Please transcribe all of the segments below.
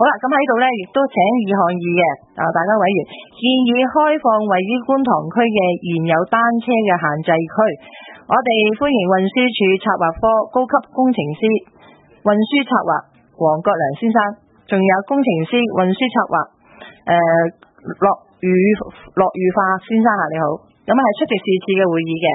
好啦，咁喺度咧，亦都請2項議嘅大家委員建議開放位於觀塘區嘅現有單車嘅限制區。我哋歡迎運輸署策劃科高級工程師、運輸策劃黃國良先生，仲有工程師、運輸策劃駱裕化先生啊，你好。咁係出席是次嘅會議嘅。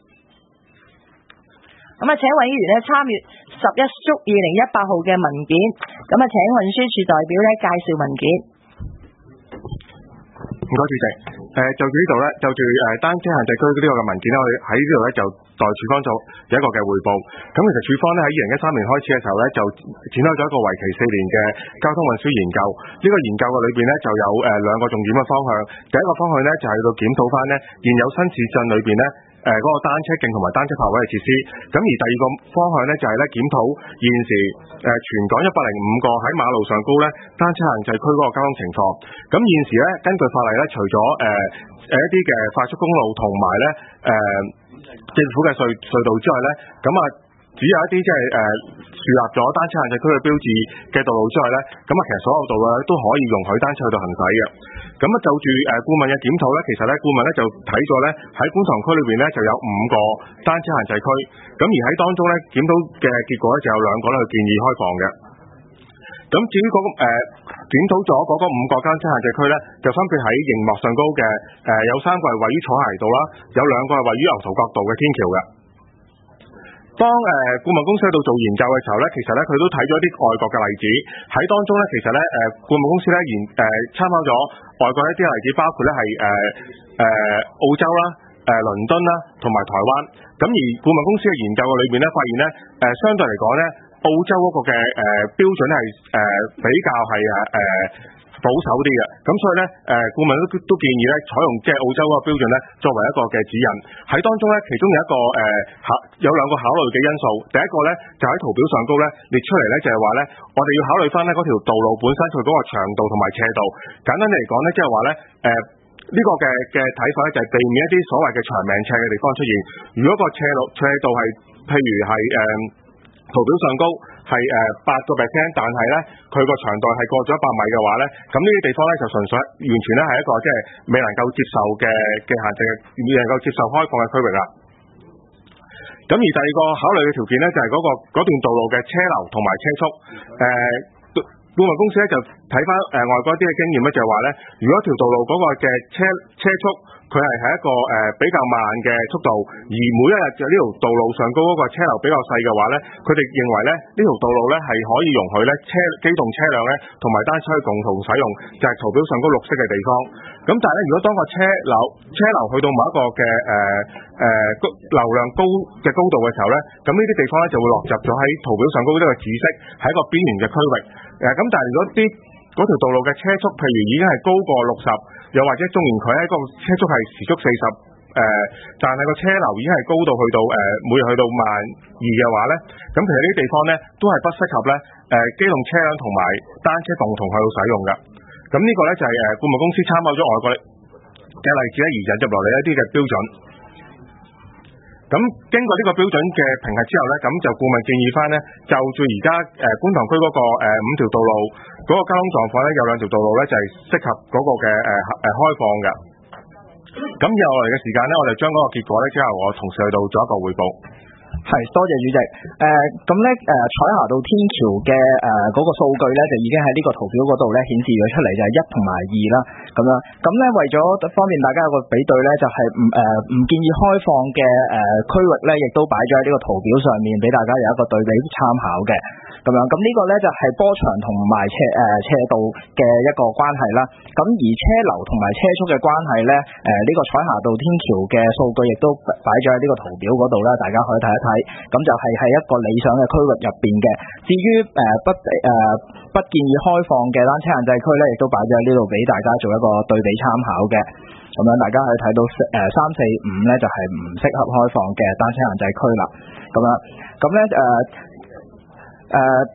咁請委員咧參閱11足2018號嘅文件。咁請運輸署代表咧介紹文件。 唔該，主席。就住呢度咧，就住單車限制區呢個嘅文件咧，我哋喺呢度咧就代署方做有一個嘅匯報。咁其實署方咧喺2013年開始嘅時候咧，就展開咗一個為期4年嘅交通運輸研究。呢個研究嘅裏邊咧就有2個重點嘅方向。第一個方向咧就係去到檢討翻咧現有新市鎮裏邊咧嗰個單車徑同埋單車泊位嘅設施。咁而第二個方向咧就係咧檢討現時全港105個喺馬路上高咧單車限制區嗰個交通情況。咁現時咧根據法例咧，除咗一啲嘅快速公路同埋咧政府嘅隧道之外咧，咁只有一啲即係樹立咗單車限制區嘅標誌嘅道路之外咧，咁其實所有道路咧都可以容許單車去到行駛嘅。咁就住顧問嘅檢討咧，其實咧顧問咧就睇咗咧喺觀塘區裏邊咧就有5個單車限制區，咁而喺當中咧檢討嘅結果咧就有2個咧去建議開放嘅。咁至於檢討咗嗰個5個單車限制區咧，就分別喺熒幕上高嘅有3個係位於彩鞋道啦，有2個係位於牛頭角道嘅天橋嘅。當顧問公司喺度做研究嘅時候咧，其實咧佢都睇咗一啲外國嘅例子，喺當中咧其實咧顧問公司咧參考咗外國一啲例子，包括咧係澳洲啦、倫敦啦同埋台灣。咁而顧問公司嘅研究嘅裏邊咧，發現咧相對嚟講咧，澳洲嗰個嘅標準係比較係保守啲嘅，咁所以咧顧問都建議咧採用即係澳洲嗰個標準咧作為一個嘅指引。喺當中咧，其中有一個有2個考慮嘅因素。第一個咧就喺圖表上高咧列出嚟咧，就係話咧我哋要考慮翻咧嗰條道路本身佢嗰個長度同埋斜度。簡單嚟講咧，即係話咧呢個嘅睇法咧就係避免一啲所謂嘅長命斜嘅地方出現。如果個斜度係譬如係圖表上高係8%，但係咧佢個長度係過咗100米嘅話咧，咁呢啲地方咧就純粹完全咧係一個即係未能夠接受嘅限制，未能夠接受開放嘅區域啦。咁而第二個考慮嘅條件咧就係嗰段道路嘅車流同埋車速。顧問公司咧就睇翻外國一啲嘅經驗咧，就係話咧，如果條道路嗰個嘅車速佢係喺一個比較慢嘅速度，而每一日就呢條道路上高嗰個車流比較細嘅話咧，佢哋認為咧呢條道路咧係可以容許咧機動車輛咧同埋單車去共同使用，就係圖表上高綠色嘅地方。咁但係咧，如果當個車流去到某一個嘅流量高嘅高度嘅時候咧，咁呢啲地方咧就會落入咗喺圖表上高呢個紫色，係一個邊緣嘅區域。咁但係如果嗰條道路嘅車速譬如已經係高過60，又或者縱然佢喺個車速係時速40，但係個車流已經係高到每日去到12000嘅話咧，咁其實呢啲地方咧都係不適合咧機動車輛同埋單車共同去到使用嘅。咁呢個咧就係顧問公司參考咗外國嘅例子咧而引入落嚟一啲嘅標準。咁經過呢個標準嘅評核之後咧，咁就顧問建議翻咧，就住而家觀塘區嗰個5條道路嗰個交通狀況咧，有2條道路咧就係適合嗰個嘅開放嘅。咁以後落嚟嘅時間咧，我哋將嗰個結果咧之後我同事去到做一個匯報。 係，多謝主席。咁咧彩霞道天橋嘅嗰個數據咧，就已經喺呢個圖表嗰度咧顯示咗出嚟，就係1同埋2啦。咁樣，咁咧為咗方便大家有個比對咧，就係唔建議開放嘅區域咧，亦都擺咗喺呢個圖表上面，俾大家有一個對比參考嘅。咁樣，咁呢個咧就係波長同埋斜度嘅一個關係啦。咁而車流同埋車速嘅關係咧，呢個彩霞道天橋嘅數據亦都擺咗喺呢個圖表嗰度啦，大家可以睇一睇。咁就係喺一個理想嘅區域入邊嘅。至於不建議開放嘅單車限制區咧，亦都擺咗喺呢度俾大家做一個對比參考嘅。咁樣大家可以睇到3、4、5咧就係唔適合開放嘅單車限制區啦。咁樣，咁咧我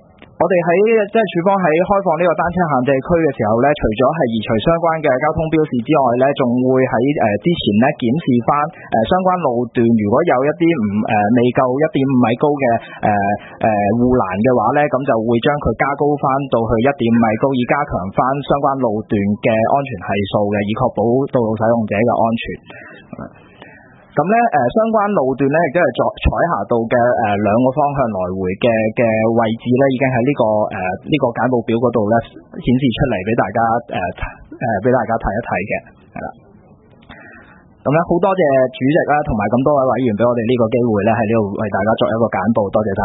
哋喺即係署方喺開放呢個單車限制區嘅時候咧，除咗係移除相關嘅交通標示之外咧，仲會喺之前咧檢視翻相關路段，如果有一啲未夠1.5米高嘅護欄嘅話咧，咁就會將佢加高翻到去1.5米高，以加強翻相關路段嘅安全係數嘅，以確保道路使用者嘅安全。咁咧相關路段咧亦都係彩霞道嘅兩個方向來回嘅位置咧，已經喺呢個簡報表嗰度咧顯示出嚟俾大家睇一睇嘅，係啦。咁咧好多謝主席啦，同埋咁多位委員俾我哋呢個機會咧喺呢度為大家作一個簡報，多謝晒。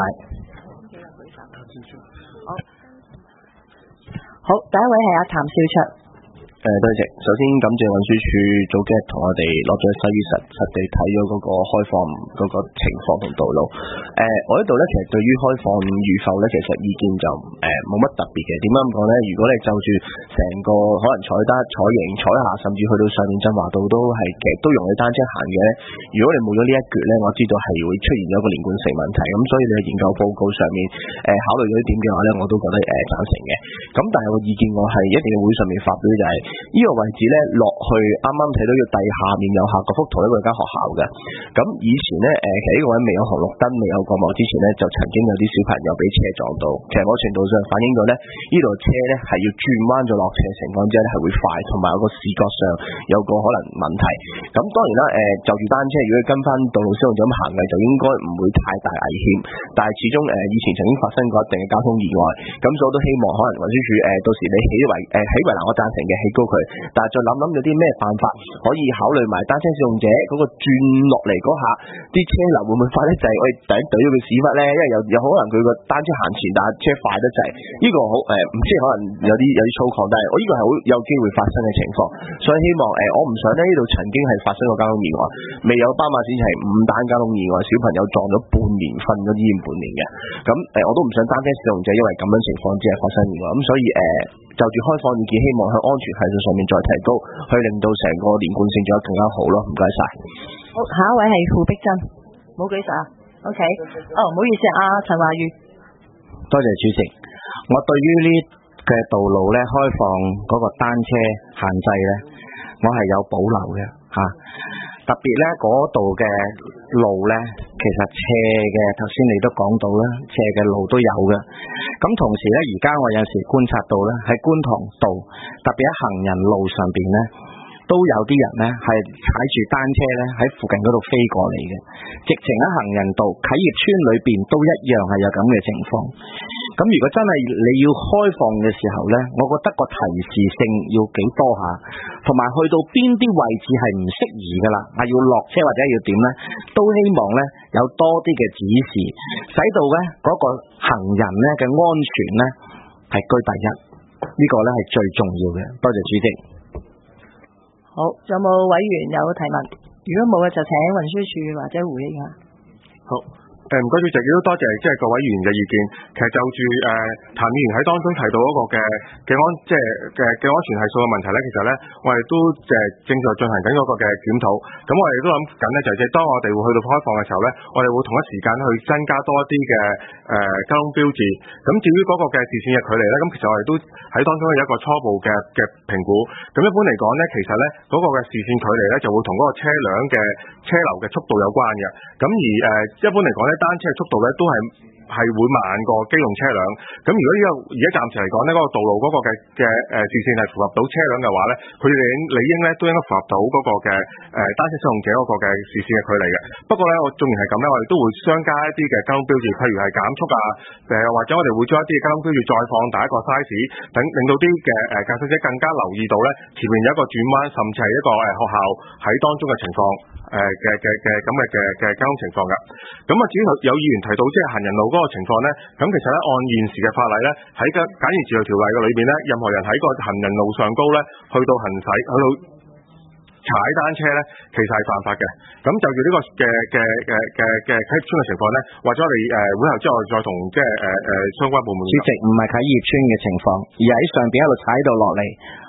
好，第一位係阿譚少卓。 多謝。首先感謝運輸署早幾日同我哋落咗西於實地睇咗嗰個開放嗰個情況同道路。我呢度咧其實對於開放與否咧，其實意見就冇乜特別嘅。點解咁講咧？如果你就住成個可能彩德、彩盈、彩霞，甚至去到上面振華道都係其實都容許單車行嘅。如果你冇咗呢一橛咧，我知道係會出現咗一個連貫性問題。咁所以你喺研究報告上面考慮咗呢點嘅話咧，我都覺得贊成嘅。咁但係個意見我係一定要會上面發表就係、呢個位置咧落去，啱啱睇到要地下面有下個幅圖，呢個係間學校嘅。咁以前咧，其實呢個位未有紅綠燈、未有過幕之前咧，就曾經有啲小朋友俾車撞到。其實某程度上反映咗咧，呢度車咧係要轉彎咗落斜情況之下咧係會快，同埋有個視覺上有個可能問題。咁當然啦，就住單車，如果跟翻道路使用者咁行嘅，就應該唔會太大危險。但係始終以前曾經發生過一定嘅交通意外，咁所以我都希望可能運輸署到時你起圍欄，我贊成嘅，起高佢。但係再諗有啲咩辦法可以考慮埋單車使用者嗰個轉落嚟嗰下，啲車流會唔會快得滯？我哋第一懟咗佢屎忽咧，因為有可能佢個單車行前，但係車快得滯。呢個好唔知可能有啲粗獷，但係我呢個係好有機會發生嘅情況，所以希望我唔想呢度曾經係發生過交通意外，未有斑馬線係5單交通意外，小朋友撞咗半年，瞓咗醫院半年嘅。咁我都唔想單車使用者因為咁樣情況之下發生意外。咁所以就住開放意見，希望喺安全係數上面再提高，去令到成個連貫性做得更加好咯。唔該晒。 好，下一位係傅碧珍，冇舉手啊。OK，唔好意思啊，陳華宇。 多謝主席。我對於呢嘅道路咧開放嗰個單車限制咧，我係有保留嘅嚇。特別咧嗰度嘅路咧，其實斜嘅，頭先你都講到啦，斜嘅路都有嘅。咁同時咧，而家我有時觀察到咧，喺觀塘道，特別喺行人路上邊咧，都有啲人咧係踩住單車咧喺附近嗰度飛過嚟嘅，直情喺行人道啟業邨裏邊都一樣係有咁嘅情況。咁如果真係你要開放嘅時候咧，我覺得個提示性要幾多下，同埋去到邊啲位置係唔適宜噶啦，係要落車或者要點咧，都希望咧有多啲嘅指示，使到咧嗰個行人咧嘅安全咧係居第一，呢個咧係最重要嘅。多謝主席。 好，仲有冇委員有提問？如果冇嘅，就請運輸署或者回應下。 好。唔該主席，亦都多謝即係各位議員嘅意見。其實就住譚議員喺當中提到嗰個嘅安全係數嘅問題咧，其實咧我哋都正在進行緊嗰個嘅檢討。咁我哋都諗緊咧，就係當我哋會去到開放嘅時候咧，我哋會同一時間去增加多一啲嘅交通標誌。咁至於嗰個嘅視線嘅距離咧，咁其實我哋都喺當中有一個初步嘅評估。咁一般嚟講咧，其實咧嗰個嘅視線距離咧就會同嗰個車輛嘅車流嘅速度有關嘅。咁而一般嚟講咧，單車嘅速度咧都係會慢過機動車輛。咁如果呢個而家暫時嚟講呢，嗰個道路嗰個嘅視線係符合到車輛嘅話咧，佢哋理應咧都應該符合到嗰個嘅單車使用者嗰個嘅視線嘅距離嘅。不過咧，我縱然係咁咧，我哋都會相加一啲嘅交通標誌，譬如係減速啊，或者我哋會將一啲嘅交通標誌再放大一個 size， 令到啲嘅駕駛者更加留意到咧前面有一個轉彎，甚至係一個學校喺當中嘅情況。咁嘅交通情況㗎。咁啊，至於有議員提到即係行人路嗰個情況咧，咁其實咧按現時嘅法例咧，喺個簡易自由條例嘅裏邊咧，任何人喺個行人路上高咧，去到踩單車咧，其實係犯法嘅。咁就住呢個嘅啟業邨嘅情況咧，或者我哋會後之後再同相關部門。 主席，唔係啟業邨嘅情況，而喺上邊一路踩到落嚟。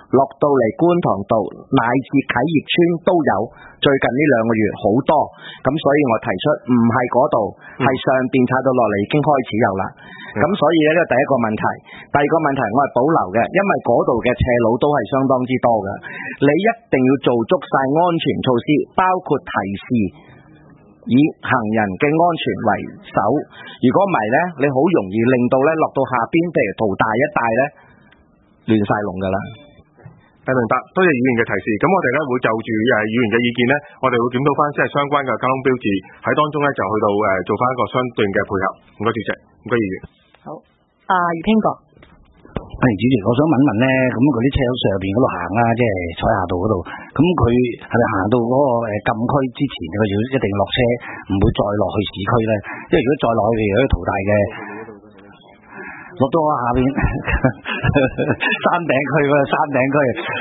落到嚟觀塘道乃至啟業村都有，最近呢2個月好多，咁所以我提出唔係嗰度，係上邊踩到落嚟已經開始有啦。咁所以呢個第一個問題，第二個問題我係保留嘅，因為嗰度嘅斜路都係相當之多嘅，你一定要做足晒安全措施，包括提示以行人嘅安全為首。如果唔係呢，你好容易令到呢落到下邊，譬如淘大一帶呢，亂晒龍噶啦。 明白，多謝議員嘅提示。咁我哋咧會就住議員嘅意見咧，我哋會檢討翻即係相關嘅交通標誌喺當中咧，就去到做翻一個相對嘅配合。唔該主席，唔該議員。 好，余天國。 主席，我想問咧，咁嗰啲車喺上邊嗰度行啦，即係彩霞道嗰度，咁佢係咪行到嗰個禁區之前，佢要一定落車，唔會再落去市區咧？因為如果再落去，譬如喺淘大嘅。落到我下邊山頂區嗰個山頂區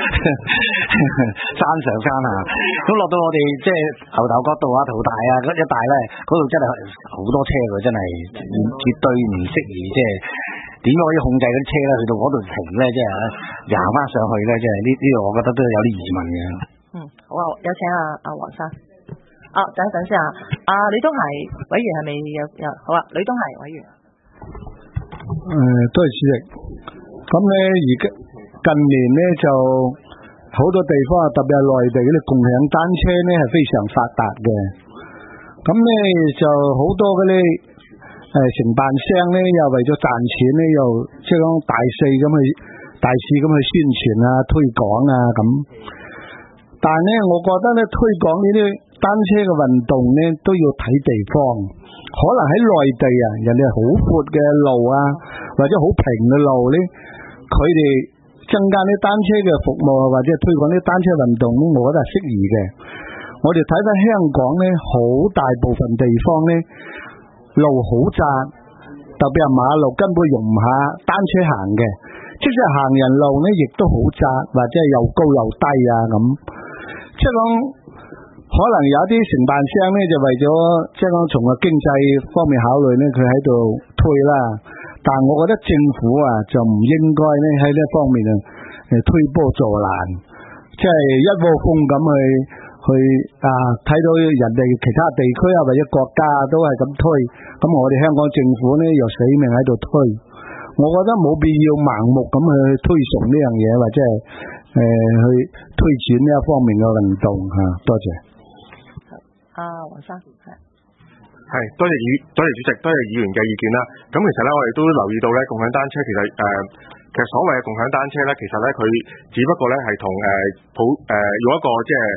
山上山下，咁落到我哋即係牛頭角道啊、淘大啊嗰一帶咧，嗰度真係好多車㗎，真係絕對唔適宜，即係點可以控制嗰啲車咧？去到嗰度停咧，即係行翻上去咧，即係呢個我覺得都有啲疑問嘅。 好啊，有請阿黃生。等先啊，呂東孩委員係咪有？好啊，呂東孩委員。 多謝主席。咁咧，而家近年咧就好多地方啊，特別係內地嗰啲共享單車咧係非常發達嘅。咁咧就好多嗰啲承辦商咧，又為咗賺錢咧，又即係講大肆咁去宣傳啊、推廣啊咁。但係咧，我覺得咧推廣呢啲單車嘅運動咧都要睇地方。可能喺內地啊，人哋好闊嘅路啊，或者好平嘅路咧，佢哋增加啲單車嘅服務或者推廣啲單車運動咧，我覺得係適宜嘅。我哋睇翻香港咧，好大部分地方咧路好窄，特別係馬路根本容唔下單車行嘅，即使行人路咧亦都好窄，或者係又高又低啊咁，即係講。可能有啲承辦商咧就為咗即係講從個經濟方面考慮咧，佢喺度推啦。但係我覺得政府啊就唔應該咧喺呢方面推波助瀾，即係一窩蜂咁去睇到人哋其他地區啊或者國家都係咁推，咁我哋香港政府咧又死命喺度推。我覺得冇必要盲目咁去推崇呢樣嘢，或者係去推展呢一方面嘅運動嚇。多謝。 黃生係多謝主席，多謝議員嘅意見啦。咁其實咧，我哋都留意到咧，共享單車其實所謂嘅共享單車咧，其實咧佢只不過咧係同用一個即係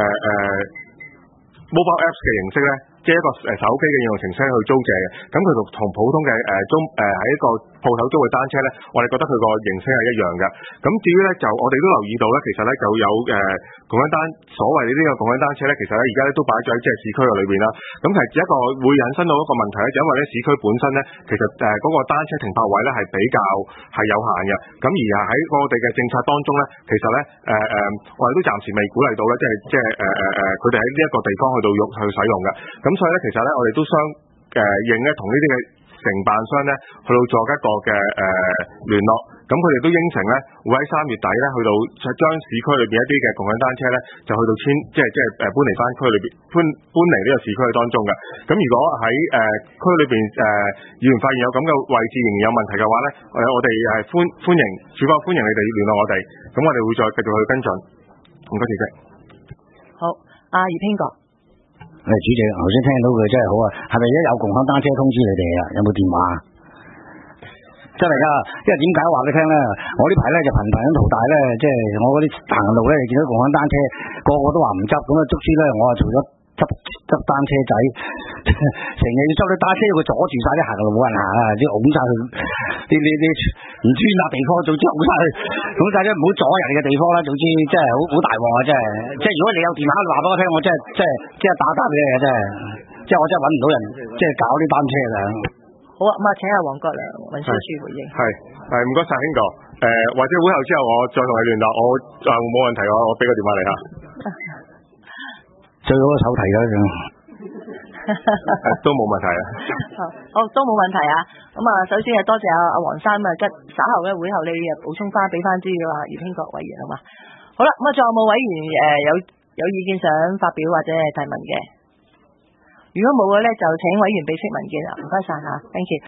mobile apps 嘅形式咧，即係一個手機嘅應用程式去租借嘅。咁佢同普通嘅喺一個鋪頭租嘅單車咧，我哋覺得佢個形式係一樣嘅。咁至於咧就我哋都留意到咧，其實咧就有共享單所謂呢個共享單車咧，其實咧而家咧都擺咗喺即係市區嘅裏邊啦。咁係一個會引申到一個問題咧，就因為咧市區本身咧其實嗰個單車停泊位咧係比較係有限嘅。咁而喺我哋嘅政策當中咧，其實咧我哋都暫時未鼓勵到咧，即係佢哋喺呢一個地方去使用嘅。咁所以咧，其實咧我哋都應咧同呢啲嘅承辦商咧去到做一個嘅聯絡。咁佢哋都應承咧，會喺3月底咧去到將市區裏邊一啲嘅共享單車咧，就去到即係搬離翻區裏邊，搬離呢個市區當中嘅。咁如果喺區裏邊議員發現有咁嘅位置仍然有問題嘅話咧，我哋係歡迎處方歡迎你哋聯絡我哋，咁我哋會再繼續去跟進。唔該，主席。 好，葉天國。 主席，頭先聽到佢真係好啊，係咪一有共享單車通知你哋啊？有冇電話？真係噶，因為點解話俾你聽咧？我呢排咧就頻頻喺淘大咧，即係我嗰啲行路咧，見到共享單車，個個都話唔執，咁啊，卒之咧，我啊做咗執單車仔，成日要執啲單車，佢阻住晒啲行路冇人行啊，即係拱晒佢啲唔專責地方，總之拱晒佢，咁大家唔好阻人哋嘅地方啦。總之真係好大鑊啊！即係如果你有電話話俾我聽，我真係打單俾你嘅，即係我真係揾唔到人，即係搞啲單車㗎。 好啊，咁請阿黃國良運輸署回應。 係唔該晒興哥，或者會後之後我再同你聯絡，我冇問題，我俾個電話你嚇。 最好手提嗰種。 都冇問題啊。 好，都冇問題啊。咁啊，首先係多謝阿黃生啊，稍後咧會後你補充翻，俾翻啲話葉興國委員好嘛？好啦，咁啊，仲有冇委員有意見想發表或者係提問嘅？如果冇嘅咧，就請委員備悉文件啊，唔該晒吓 ，thank you。